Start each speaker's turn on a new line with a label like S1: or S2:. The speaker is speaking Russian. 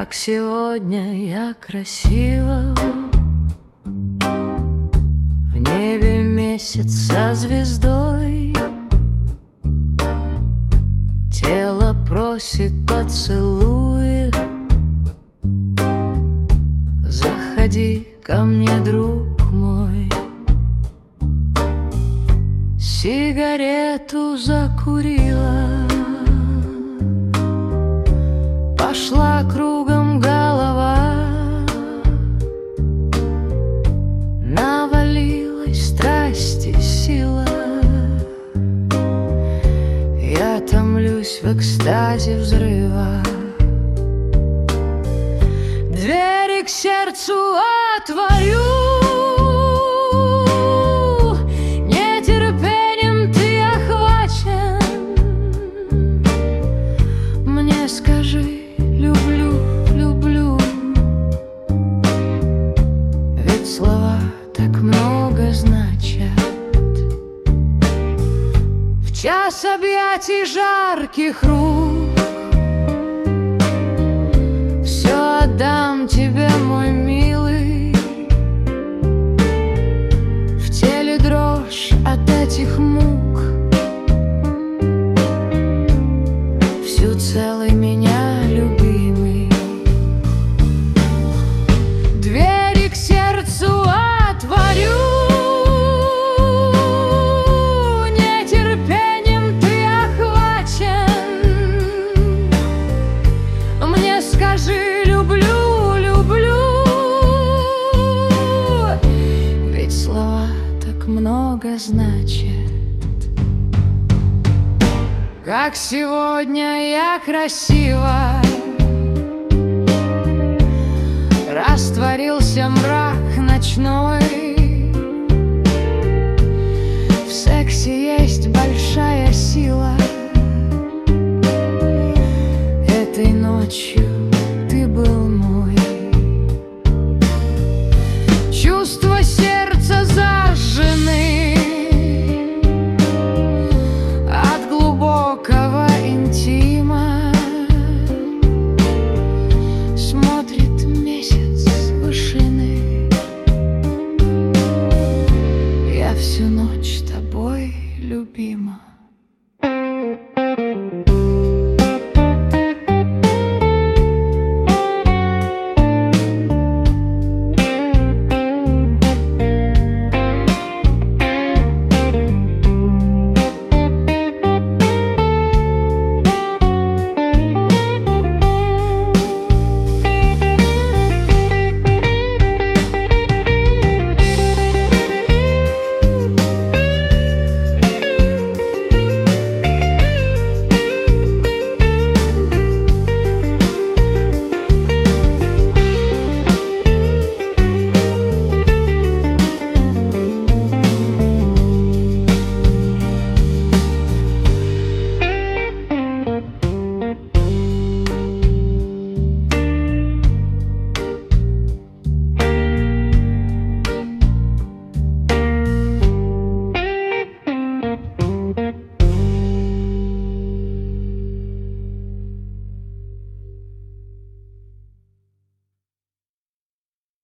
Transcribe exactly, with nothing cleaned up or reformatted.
S1: Как сегодня я красива, в небе месяц со звездой. Тело просит поцелуя, заходи ко мне, друг мой. Сигарету закурила, пошла кругом голова, навалилась страсти сила. Я томлюсь в экстазе взрыва. Двери к сердцу отворю, нетерпением ты охвачен. Мне скажи: люблю, люблю. Ведь слова так много значат. В час объятий жарких рук все отдам тебе, мой милый. В теле дрожь от этих мук, всю целый меня, любимый. Двери к сердцу отворю, нетерпением ты охвачен. Мне скажи: люблю, люблю. Ведь слова так много значат. Как сегодня я красива, растворился мрак ночной.